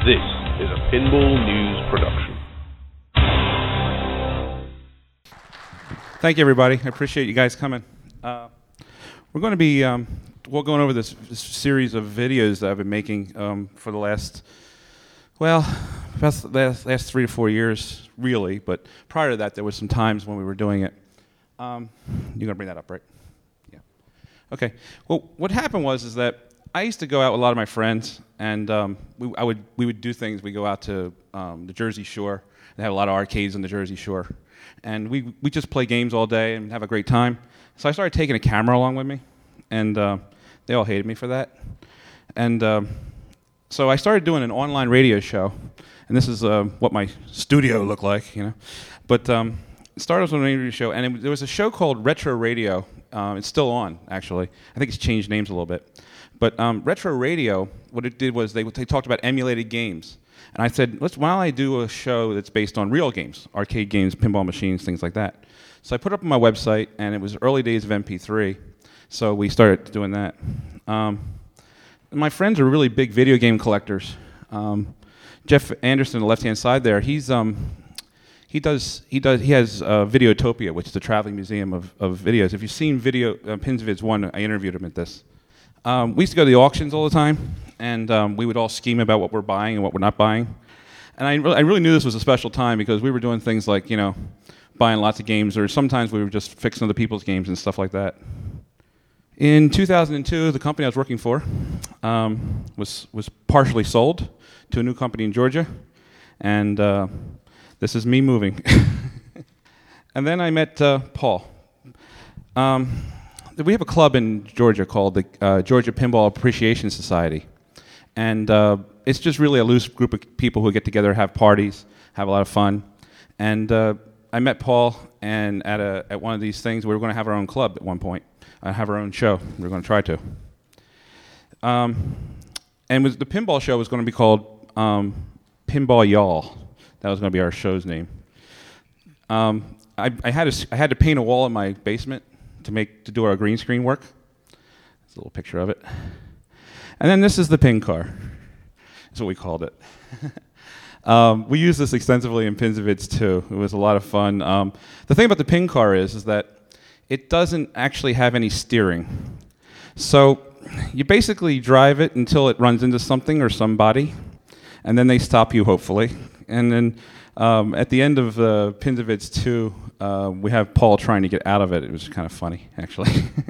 This is a Pinball News production. Thank you, everybody. I appreciate you guys coming. We're going to be we're going over this series of videos that I've been making for the last 3 to 4 years, really. But prior to that, there was some times when we were doing it. You're going to bring that up, right? Yeah. Okay. Well, what happened was that I used to go out with a lot of my friends, and we would do things. We go out to the Jersey Shore. They have a lot of arcades on the Jersey Shore. And we just play games all day and have a great time. So I started taking a camera along with me, and they all hated me for that. And so I started doing an online radio show, and this is what my studio looked like, you know. But it started as a radio show, and there was a show called Retro Radio. It's still on, actually. I think it's changed names a little bit. But Retro Radio, what it did was they talked about emulated games. And I said, why don't I do a show that's based on real games, arcade games, pinball machines, things like that. So I put it up on my website, and it was early days of MP3, so we started doing that. My friends are really big video game collectors. Jeff Anderson on the left-hand side there, he has Videotopia, which is a traveling museum of videos. If you've seen PinsVids 1, I interviewed him at this. We used to go to the auctions all the time, and we would all scheme about what we're buying and what we're not buying. And I really knew this was a special time because we were doing things like, you know, buying lots of games, or sometimes we were just fixing other people's games and stuff like that. In 2002, the company I was working for was partially sold to a new company in Georgia, and this is me moving. And then I met Paul. We have a club in Georgia called the Georgia Pinball Appreciation Society. And it's just really a loose group of people who get together, have parties, have a lot of fun. And I met Paul, and at one of these things, we were going to have our own club at one point, have our own show. We were going to try to. And the pinball show was going to be called Pinball Y'all. That was going to be our show's name. I had to paint a wall in my basement to do our green screen work. There's a little picture of it. And then this is the pin car. That's what we called it. We used this extensively in PinsVids too. It was a lot of fun. The thing about the pin car is that it doesn't actually have any steering. So you basically drive it until it runs into something or somebody, and then they stop you, hopefully. And then at the end of PinsVids 2, we have Paul trying to get out of it. It was kind of funny, actually.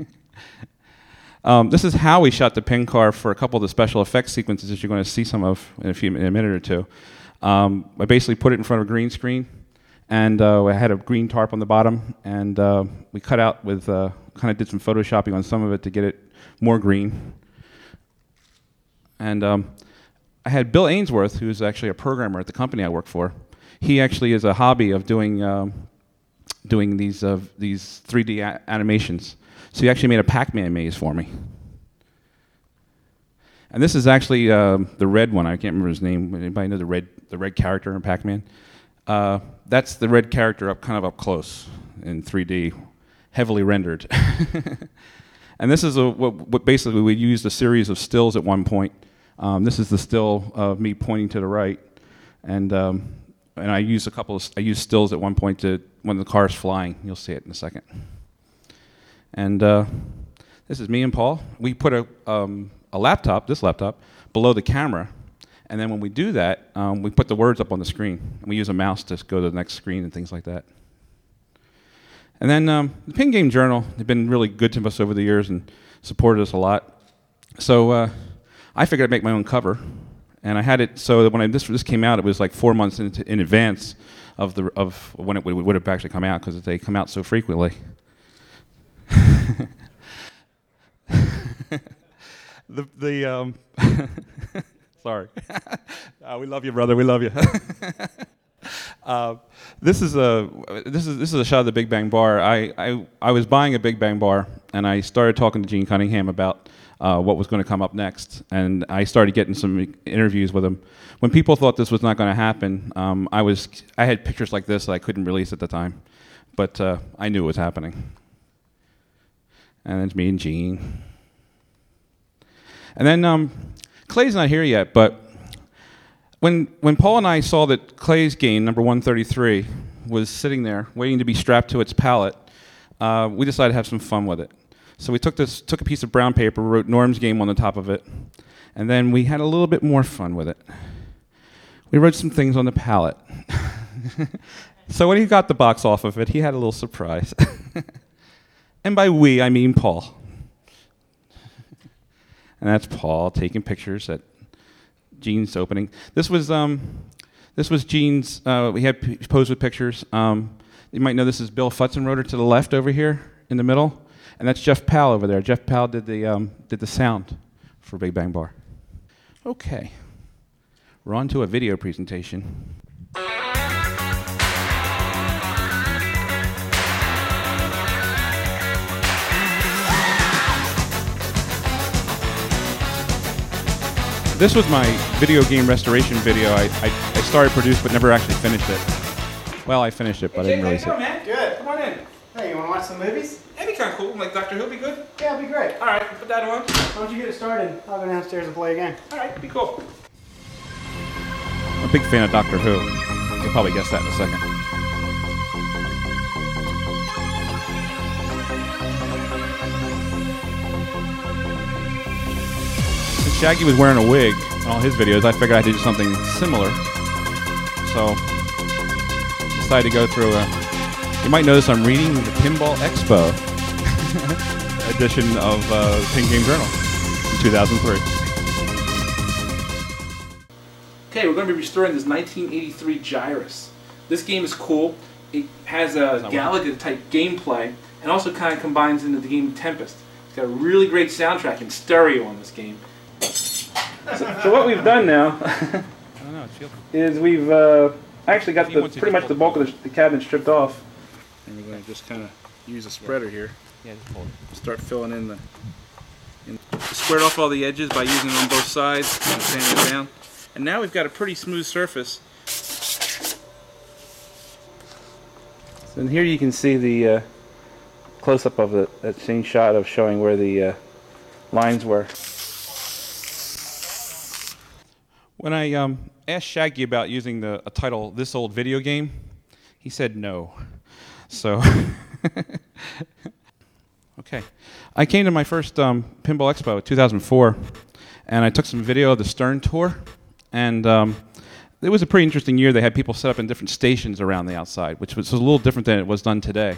This is how we shot the pin car for a couple of the special effects sequences that you're going to see some of in a minute or two. I basically put it in front of a green screen, and I had a green tarp on the bottom, and we cut out with, kind of did some photoshopping on some of it to get it more green. And I had Bill Ainsworth, who's actually a programmer at the company I work for. He actually is a hobby of doing these 3D animations. So he actually made a Pac-Man maze for me. And this is actually the red one. I can't remember his name. Anybody know the red character in Pac-Man? That's the red character kind of up close in 3D, heavily rendered. And this is what basically we used a series of stills at one point. This is the still of me pointing to the right, and I used stills at one point to when the car's flying. You'll see it in a second. And this is me and Paul. We put a laptop, this laptop, below the camera, and then when we do that, we put the words up on the screen, and we use a mouse to go to the next screen and things like that. And then the Pin Game Journal, they've been really good to us over the years and supported us a lot. So I figured I'd make my own cover, and I had it so that when this came out, it was like 4 months in advance of when it would have actually come out, because they come out so frequently. Sorry. We love you, brother. We love you. This is a shot of the Big Bang Bar. I was buying a Big Bang Bar, and I started talking to Gene Cunningham about what was going to come up next, and I started getting some interviews with him. When people thought this was not going to happen, I had pictures like this that I couldn't release at the time, but I knew it was happening. And it's me and Gene. And then Clay's not here yet, but when Paul and I saw that Clay's game, number 133, was sitting there waiting to be strapped to its pallet, we decided to have some fun with it. So we took a piece of brown paper, wrote Norm's game on the top of it, and then we had a little bit more fun with it. We wrote some things on the pallet. So when he got the box off of it, he had a little surprise. And by we, I mean Paul. And that's Paul taking pictures at Gene's opening. This was Gene's. We had posed with pictures. You might know this is Bill Futzenroder to the left over here in the middle, and that's Jeff Powell over there. Jeff Powell did the sound for Big Bang Bar. Okay, we're on to a video presentation. This was my video game restoration video. I started produced but never actually finished it. Well, I finished it, but I didn't release it. Man. Good. Come on in. Hey, you want to watch some movies? That'd be kind of cool. Like Doctor Who, be good? Yeah, it'd be great. All right, put that on. Why don't you get it started? I'll go downstairs and play again. All right, be cool. I'm a big fan of Doctor Who. You'll probably guess that in a second. Since Shaggy was wearing a wig in all his videos, I figured I'd do something similar. So, decided to go through you might notice I'm reading the Pinball Expo edition of Pin Game Journal in 2003. Okay, we're going to be restoring this 1983 Gyrus. This game is cool. It has a Galaga-type gameplay and also kind of combines into the game Tempest. It's got a really great soundtrack in stereo on this game. So what we've done now is we've actually got pretty much the bulk of the cabinet stripped off. And we're going to just kind of use a spreader here. Yeah, just hold it. Start filling in squared off all the edges by using it on both sides and sanding it down. And now we've got a pretty smooth surface. So in here you can see the close-up of that same shot of showing where the lines were. When I asked Shaggy about using a title, This Old Video Game, he said no. So, okay. I came to my first Pinball Expo in 2004, and I took some video of the Stern Tour, and it was a pretty interesting year. They had people set up in different stations around the outside, which was a little different than it was done today.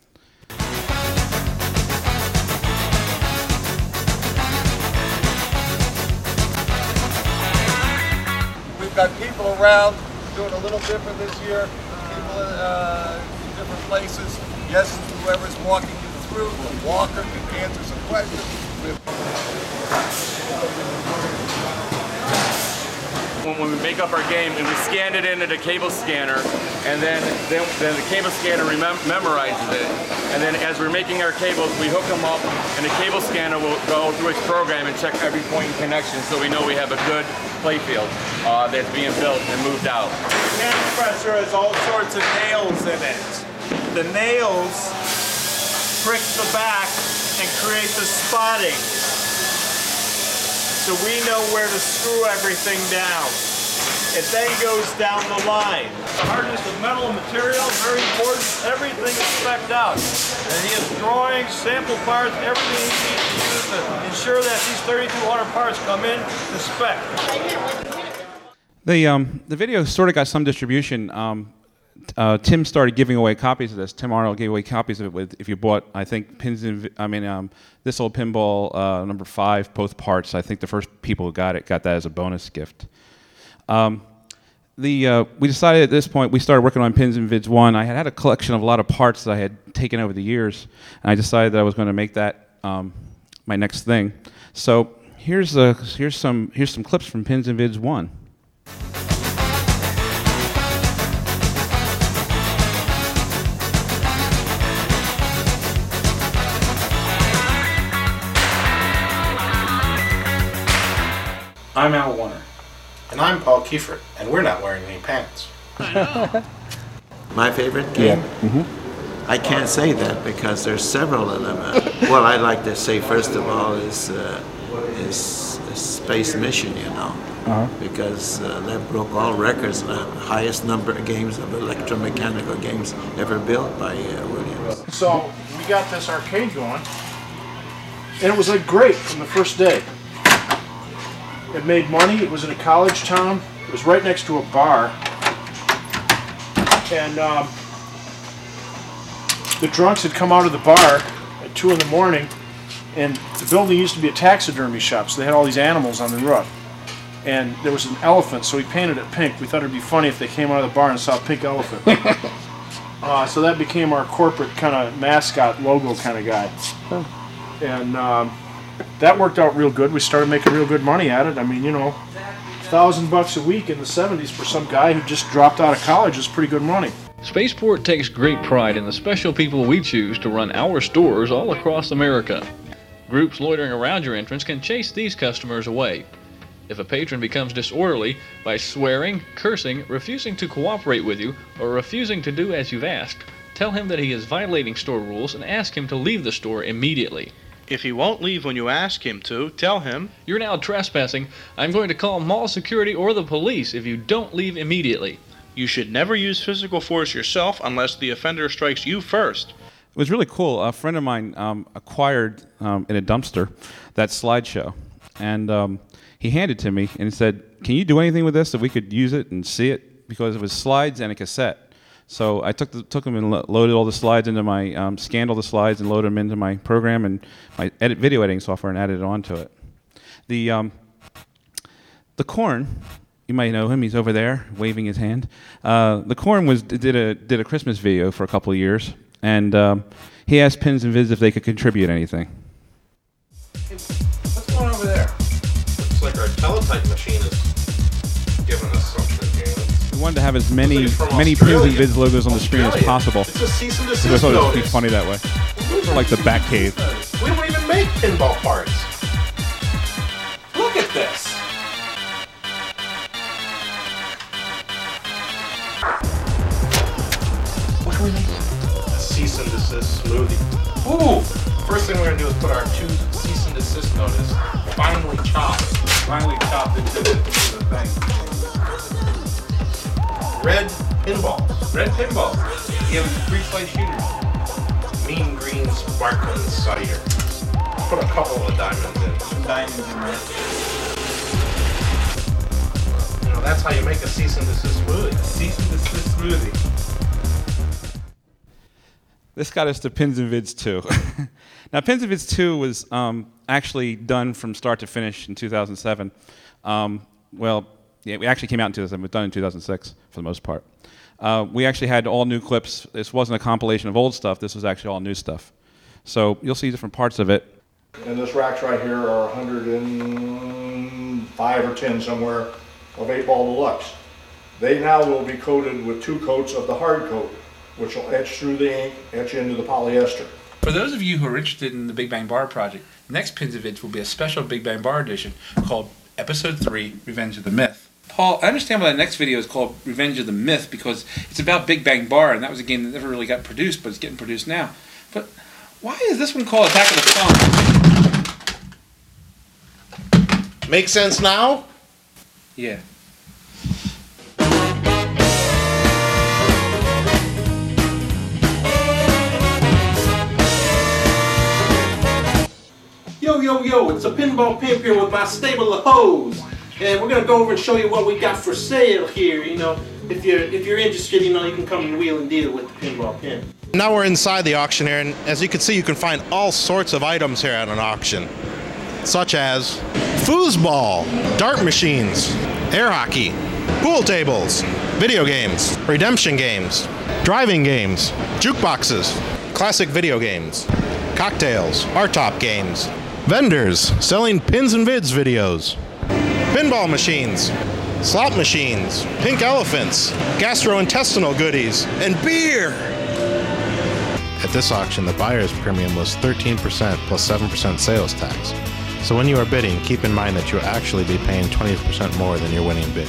We've got people around doing a little different this year. People in different places. Yes, whoever's walking you through, the walker can answer some questions. When we make up our game and we scan it into the cable scanner, and then the cable scanner memorizes it, and then as we're making our cables, we hook them up, and the cable scanner will go through its program and check every point in connection, so we know we have a good playfield that's being built and moved out. The hand pressure has all sorts of nails in it. The nails prick the back and create the spotting. So we know where to screw everything down. It then goes down the line. The hardness of metal and material, very important. Everything is spec'd out. And he has drawings, sample parts, everything he needs to use to ensure that these 3,200 parts come in to spec. The video sort of got some distribution. Tim started giving away copies of this. Tim Arnold gave away copies of it if you bought, I think, This Old Pinball number 5, both parts. I think the first people who got that as a bonus gift. We decided at this point, we started working on Pins and Vids 1. I had a collection of a lot of parts that I had taken over the years, and I decided that I was going to make that my next thing. So here's some clips from Pins and Vids 1. I'm Al Warner. And I'm Paul Kiefert, and we're not wearing any pants. My favorite game? Yeah. Mm-hmm. I can't say that because there's several of them. What I'd like to say first of all is Space Mission, you know. because that broke all records, the highest number of games of electromechanical games ever built by Williams. So we got this arcade going, and it was like great from the first day. It made money. It was in a college town. It was right next to a bar, and the drunks had come out of the bar at 2 in the morning, and the building used to be a taxidermy shop, so they had all these animals on the roof. And there was an elephant, so we painted it pink. We thought it'd be funny if they came out of the bar and saw a pink elephant. So that became our corporate kind of mascot logo kind of guy. And that worked out real good. We started making real good money at it. I mean, you know, $1,000 a week in the 70s for some guy who just dropped out of college is pretty good money. Spaceport takes great pride in the special people we choose to run our stores all across America. Groups loitering around your entrance can chase these customers away. If a patron becomes disorderly by swearing, cursing, refusing to cooperate with you, or refusing to do as you've asked, tell him that he is violating store rules and ask him to leave the store immediately. If he won't leave when you ask him to, tell him, "You're now trespassing. I'm going to call mall security or the police if you don't leave immediately." you should never use physical force yourself unless the offender strikes you first. It was really cool. A friend of mine acquired in a dumpster that slideshow, and he handed it to me and he said, "Can you do anything with this so we could use it and see it?" Because it was slides and a cassette. So I took them and loaded all the slides into my, scanned all the slides and loaded them into my program and my video editing software and added it onto it. The Korn, you might know him. He's over there waving his hand. The Korn did a Christmas video for a couple of years, and he asked Pins and Vids if they could contribute anything. What's going on over there? Looks like our teletype machine is giving us something here. We wanted to have as many Pins and Vids logos on the screen as possible. It's a cease and I desist thought it would be notice. funny that way. Or like the Batcave. We don't even make pinball parts. Look at this. What can we make? A cease and desist smoothie. Ooh! First thing we're gonna do is put our 2 cease and desist notice finely chopped into the thing. Red pinballs. Red pinballs. You have 3 slice shooters. Mean green sparkling cider. Put a couple of diamonds in. Diamonds in red. You know, that's how you make a cease and desist smoothie. Cease and desist smoothie. This got us to Pins and Vids 2. Now, Pins and Vids 2 was actually done from start to finish in 2007. We actually came out in 2007. It was done in 2006 for the most part. We actually had all new clips. This wasn't a compilation of old stuff. This was actually all new stuff. So you'll see different parts of it. And this racks right here are 105 or 10 somewhere of 8-ball deluxe. They now will be coated with 2 coats of the hard coat, which will etch through the ink, etch into the polyester. For those of you who are interested in the Big Bang Bar project, next Pins and Vids will be a special Big Bang Bar edition called Episode 3, Revenge of the Myth. Paul, I understand why the next video is called Revenge of the Myth, because it's about Big Bang Bar, and that was a game that never really got produced, but it's getting produced now. But why is this one called Attack of the Clones? Make sense now? Yeah. Yo, it's a Pinball Pimp here with my stable of hoes. And we're gonna go over and show you what we got for sale here. You know, if you're interested, you know, you can come and wheel and deal with the Pinball Pimp. Now we're inside the auction here, and as you can see, you can find all sorts of items here at an auction, such as foosball, dart machines, air hockey, pool tables, video games, redemption games, driving games, jukeboxes, classic video games, cocktails, R-top games, vendors selling Pins and Vids videos, pinball machines, slot machines, pink elephants, gastrointestinal goodies, and beer. At this auction, the buyer's premium was 13% plus 7% sales tax. So when you are bidding, keep in mind that you'll actually be paying 20% more than your winning bid.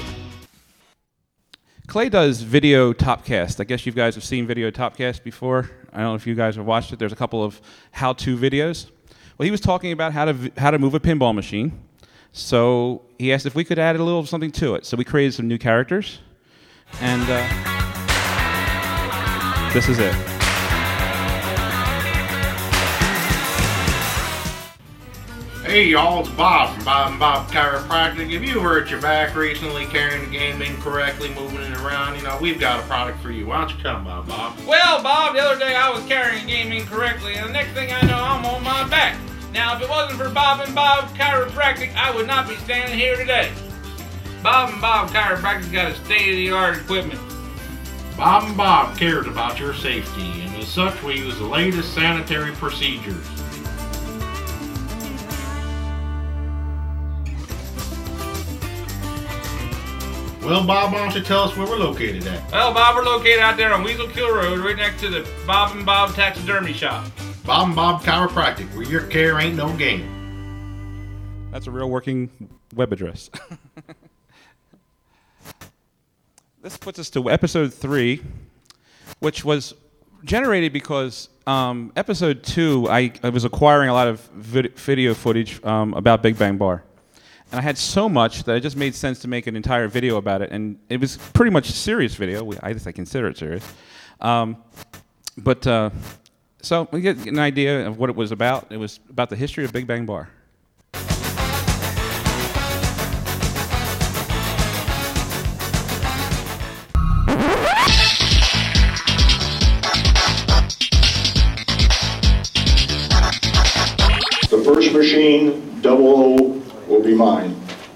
Clay does Video Topcast. I guess you guys have seen Video Topcast before. I don't know if you guys have watched it. There's a couple of how-to videos. Well, he was talking about how to move a pinball machine. So he asked if we could add a little something to it. So we created some new characters, and this is it. Hey y'all, it's Bob from Bob & Bob Chiropractic. If you hurt your back recently carrying the game incorrectly, moving it around, we've got a product for you. Why don't you come, Bob? Well, Bob, the other day I was carrying a game incorrectly, and the next thing I know, I'm on my back. Now, if it wasn't for Bob & Bob Chiropractic, I would not be standing here today. Bob & Bob Chiropractic's got a state-of-the-art equipment. Bob & Bob cares about your safety, and as such, we use the latest sanitary procedures. Well, Bob, why don't you tell us where we're located at? Well, Bob, we're located out there on Weasel Kill Road, right next to the Bob & Bob Taxidermy Shop. Bob & Bob Chiropractic, where your care ain't no game. That's a real working web address. This puts us to episode 3, which was generated because episode 2, I was acquiring a lot of video footage about Big Bang Bar. And I had so much that it just made sense to make an entire video about it. And it was pretty much a serious video. I consider it serious. So we get an idea of what it was about. It was about the history of Big Bang Bar. The first machine, 00, will be mine.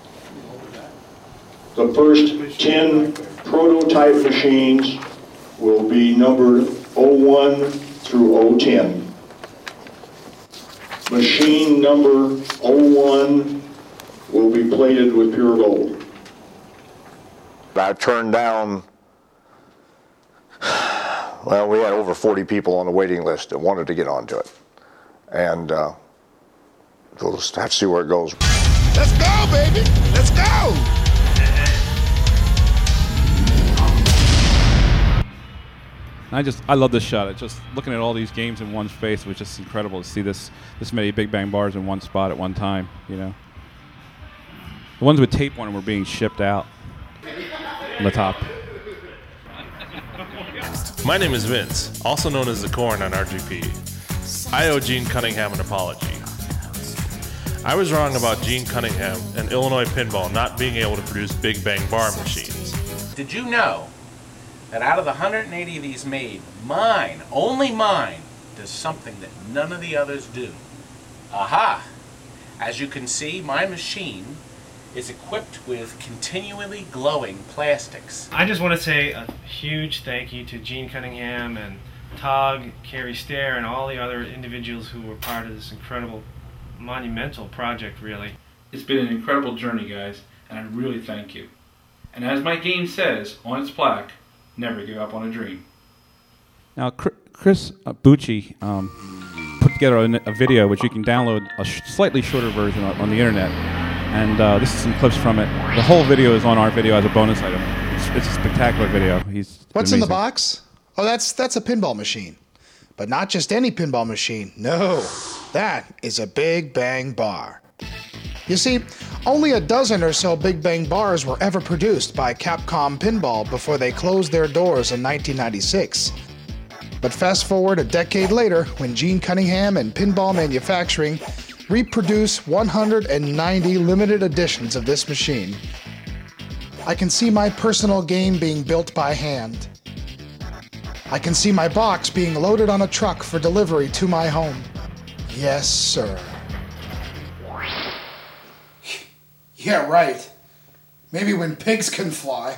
The first 10 prototype machines will be numbered 01 through 010. Machine number 01 will be plated with pure gold. I turned down, well, we had over 40 people on the waiting list that wanted to get onto it. And we'll just have to see where it goes. Let's go, baby! Let's go! I love this shot. It's just looking at all these games in one space was just incredible to see this many Big Bang Bars in one spot at one time, The ones with tape on them were being shipped out on the top. My name is Vince, also known as the Corn on RGP. I owe Gene Cunningham an apology. I was wrong about Gene Cunningham and Illinois Pinball not being able to produce Big Bang Bar machines. Did you know that out of the 180 of these made, mine, only mine, does something that none of the others do? Aha! As you can see, my machine is equipped with continually glowing plastics. I just want to say a huge thank you to Gene Cunningham and Tog, Carrie Stair, and all the other individuals who were part of this incredible, monumental project, really. It's been an incredible journey, guys, and I really thank you. And as my game says on its plaque, never give up on a dream. Now, Chris Bucci put together a video which you can download a slightly shorter version on the internet, and this is some clips from it. The whole video is on our video as a bonus item. It's a spectacular video. What's in the box? Oh, that's a pinball machine. But not just any pinball machine. No, that is a Big Bang Bar. You see, only a dozen or so Big Bang Bars were ever produced by Capcom Pinball before they closed their doors in 1996. But fast forward a decade later, when Gene Cunningham and Pinball Manufacturing reproduce 190 limited editions of this machine, I can see my personal game being built by hand. I can see my box being loaded on a truck for delivery to my home. Yes, sir. Yeah, right. Maybe when pigs can fly.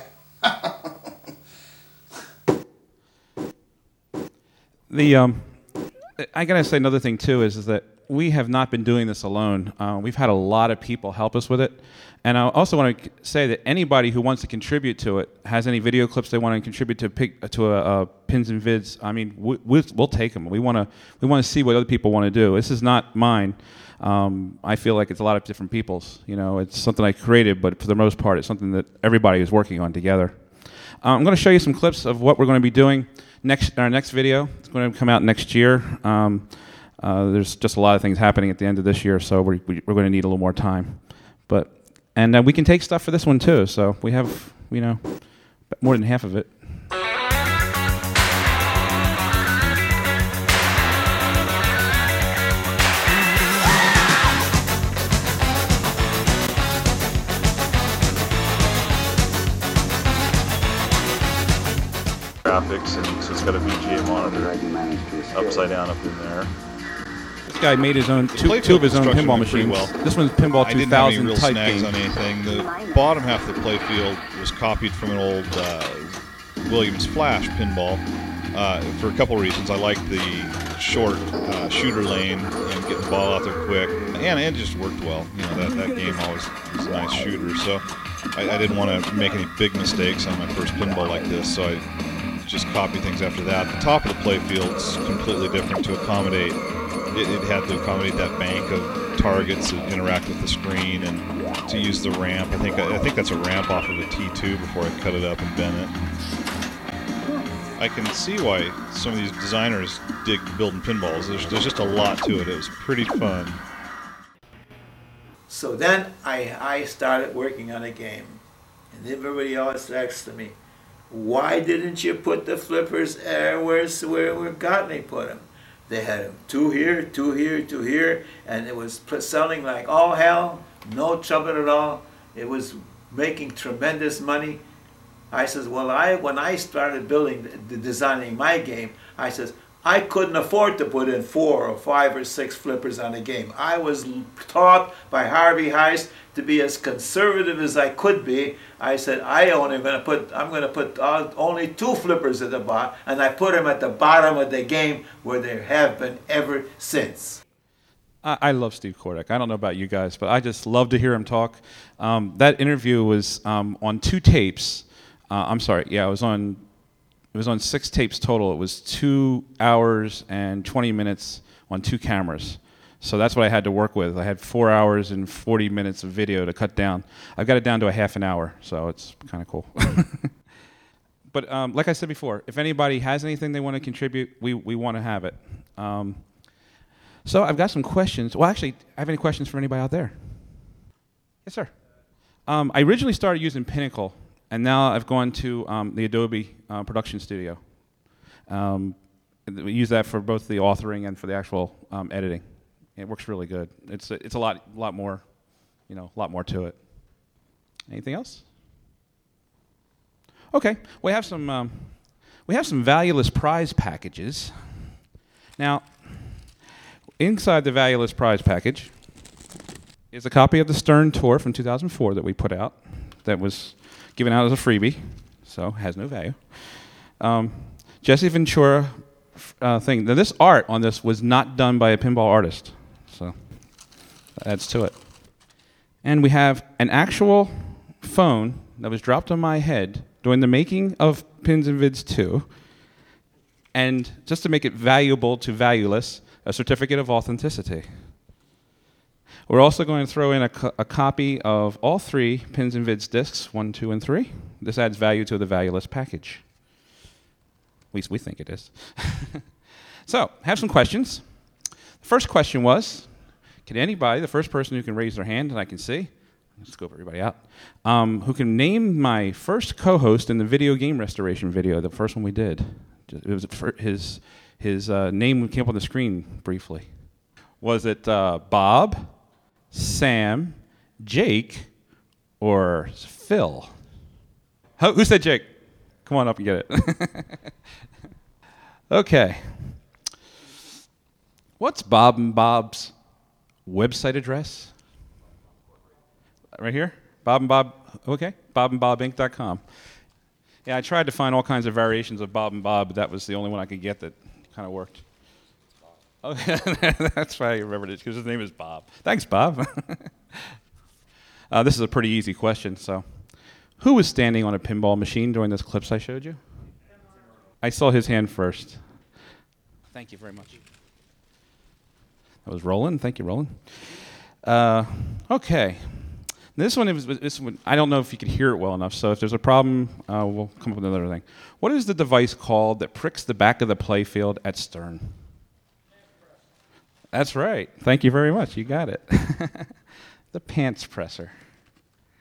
I gotta say another thing too is that we have not been doing this alone. We've had a lot of people help us with it. And I also want to say that anybody who wants to contribute to it, has any video clips they want to contribute to Pins and Vids, I mean, we'll take them. We want to see what other people want to do. This is not mine. I feel like it's a lot of different people's. It's something I created, but for the most part, it's something that everybody is working on together. I'm going to show you some clips of what we're going to be doing in our next video. It's going to come out next year. There's just a lot of things happening at the end of this year, so we're going to need a little more time. But And we can take stuff for this one too. So we have, more than half of it. Graphics, and so it's got a VGA monitor upside down up in there. This guy made his own two of his own pinball machines. Well. This one's Pinball 2000 I didn't have any real type snags game. on anything. The bottom half of the playfield was copied from an old Williams Flash pinball for a couple of reasons. I liked the short shooter lane and getting the ball out there quick, and it just worked well. That game always was a nice shooter, so I didn't want to make any big mistakes on my first pinball like this, so I just copy things after that. The top of the playfield's completely different to accommodate. It had to accommodate that bank of targets that interact with the screen, and to use the ramp. I think that's a ramp off of a T2 before I cut it up and bent it. I can see why some of these designers dig building pinballs. There's just a lot to it. It was pretty fun. So then I started working on a game, and everybody always asks me, why didn't you put the flippers where Gottlieb put them? They had them 2 here, 2 here, 2 here, and it was selling like all hell, no trouble at all. It was making tremendous money. I says, well, when I started designing my game, I says, I couldn't afford to put in 4 or 5 or 6 flippers on a game. I was taught by Harvey Heist to be as conservative as I could be. I said, I'm going to put only 2 flippers at the bottom, and I put them at the bottom of the game where they have been ever since. I love Steve Kordak. I don't know about you guys, but I just love to hear him talk. That interview was on 2 tapes. I'm sorry, yeah, it was on 6 tapes total. It was 2 hours and 20 minutes on 2 cameras. So that's what I had to work with. I had 4 hours and 40 minutes of video to cut down. I've got it down to a half an hour, so it's kind of cool. But like I said before, if anybody has anything they want to contribute, we want to have it. So I've got some questions. Well, actually, I have any questions for anybody out there? Yes, sir. I originally started using Pinnacle, and now I've gone to the Adobe Production Studio. We use that for both the authoring and for the actual editing. It works really good. It's a lot more, a lot more to it. Anything else? Okay, we have some valueless prize packages. Now, inside the valueless prize package is a copy of the Stern Tour from 2004 that we put out. That was given out as a freebie, so has no value. Jesse Ventura thing. Now, this art on this was not done by a pinball artist, so that adds to it. And we have an actual phone that was dropped on my head during the making of Pins and Vids 2, and just to make it valuable to valueless, a certificate of authenticity. We're also going to throw in a copy of all 3 Pins and Vids discs, 1, 2, and 3. This adds value to the valueless package. At least we think it is. So, I have some questions. The first question was, can anybody, the first person who can raise their hand and I can see, let's scope everybody out, who can name my first co-host in the video game restoration video, the first one we did? It was his name came up on the screen briefly. Was it Bob, Sam, Jake, or Phil? Who said Jake? Come on up and get it. Okay. What's Bob and Bob's website address? Right here? Bob and Bob, okay. BobandBobInc.com. Yeah, I tried to find all kinds of variations of Bob and Bob, but that was the only one I could get that kind of worked. Okay, that's why I remembered it, because his name is Bob. Thanks, Bob. This is a pretty easy question. So, who was standing on a pinball machine during those clips I showed you? I saw his hand first. Thank you very much. That was Roland. Thank you, Roland. Okay. This one, I don't know if you could hear it well enough, so if there's a problem, we'll come up with another thing. What is the device called that pricks the back of the playfield at Stern? That's right. Thank you very much. You got it. The pants presser.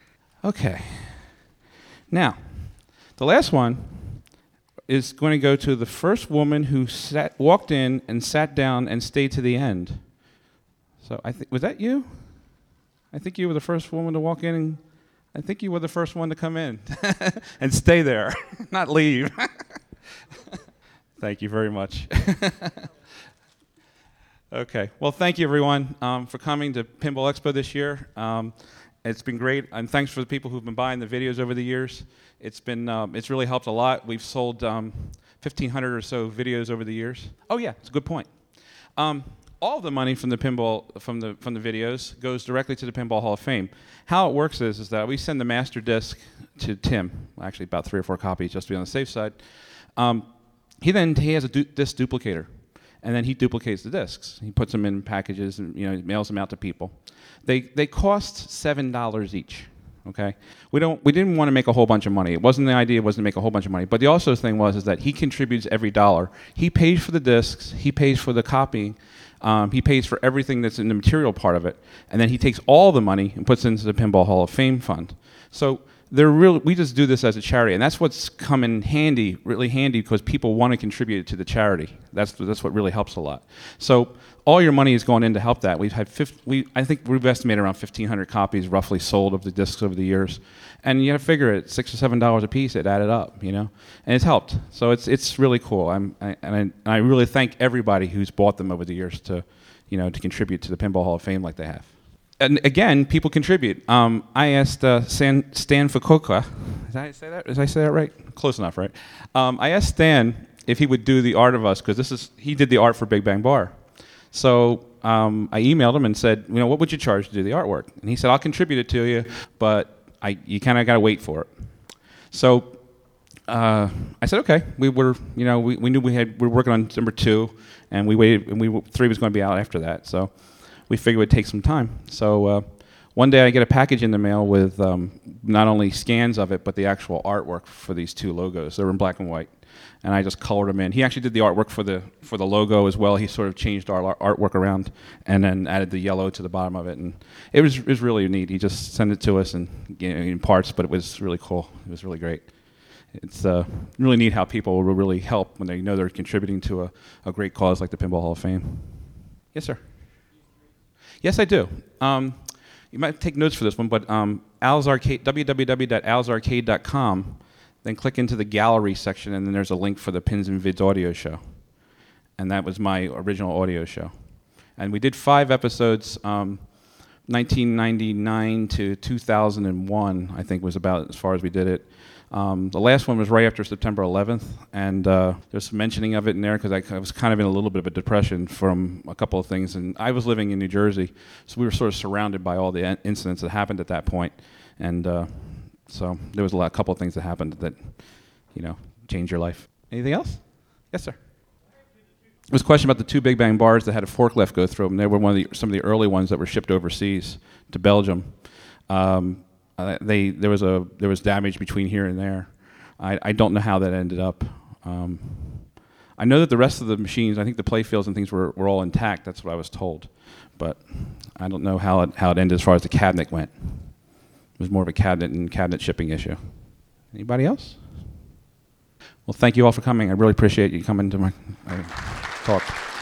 Okay. Now, the last one is going to go to the first woman who walked in and sat down and stayed to the end. So was that you? I think you were the first woman to walk in, and I think you were the first one to come in and stay there, not leave. Thank you very much. Okay. Well, thank you, everyone, for coming to Pinball Expo this year. It's been great, and thanks for the people who've been buying the videos over the years. It's really helped a lot. We've sold 1,500 or so videos over the years. Oh yeah, it's a good point. All the money from the pinball from the videos goes directly to the Pinball Hall of Fame. How it works is that we send the master disc to Tim, actually about 3 or 4 copies just to be on the safe side. He has a disc duplicator, and then he duplicates the discs. He puts them in packages and mails them out to people. They cost $7 each. Okay, we didn't want to make a whole bunch of money. The idea wasn't to make a whole bunch of money, but the also thing is that he contributes every dollar. He pays for the discs, he pays for the copying, he pays for everything that's in the material part of it, and then he takes all the money and puts it into the Pinball Hall of Fame fund. So we just do this as a charity, and that's what's come in handy, really handy, because people want to contribute to the charity. That's what really helps a lot. So all your money is going in to help that. I think we've estimated around 1,500 copies roughly sold of the discs over the years, and you got to figure it $6 or $7 a piece. It added up, and it's helped. So it's really cool. I really thank everybody who's bought them over the years to contribute to the Pinball Hall of Fame like they have. And again, people contribute. I asked Stan Fukuoka. Did I say that right? Close enough, right? I asked Stan if he would do the art of us, because he did the art for Big Bang Bar. So I emailed him and said, what would you charge to do the artwork? And he said, I'll contribute it to you, but you kind of got to wait for it. So I said, okay. We knew we were working on number 2, and we waited, and 3 was going to be out after that. So we figured it would take some time. So one day I get a package in the mail with not only scans of it, but the actual artwork for these 2 logos. They were in black and white, and I just colored them in. He actually did the artwork for the logo as well. He sort of changed our artwork around and then added the yellow to the bottom of it, and it was really neat. He just sent it to us in parts, but it was really cool. It was really great. It's really neat how people will really help when they know they're contributing to a great cause like the Pinball Hall of Fame. Yes, sir. Yes, I do. You might take notes for this one, but Al's Arcade, www.alsarcade.com, then click into the gallery section, and then there's a link for the Pins and Vids audio show. And that was my original audio show. And we did 5 episodes, 1999 to 2001, I think was about as far as we did it. The last one was right after September 11th, and there's some mentioning of it in there because I was kind of in a little bit of a depression from a couple of things, and I was living in New Jersey, so we were sort of surrounded by all the incidents that happened at that point, and so there was a couple of things that happened that, changed your life. Anything else? Yes, sir. There was a question about the 2 Big Bang bars that had a forklift go through them. They were some of the early ones that were shipped overseas to Belgium. There was damage between here and there. I don't know how that ended up. I know that the rest of the machines, I think the playfields and things were all intact. That's what I was told, but I don't know how it ended as far as the cabinet went. It was more of a cabinet shipping issue. Anybody else? Well, thank you all for coming. I really appreciate you coming to my talk.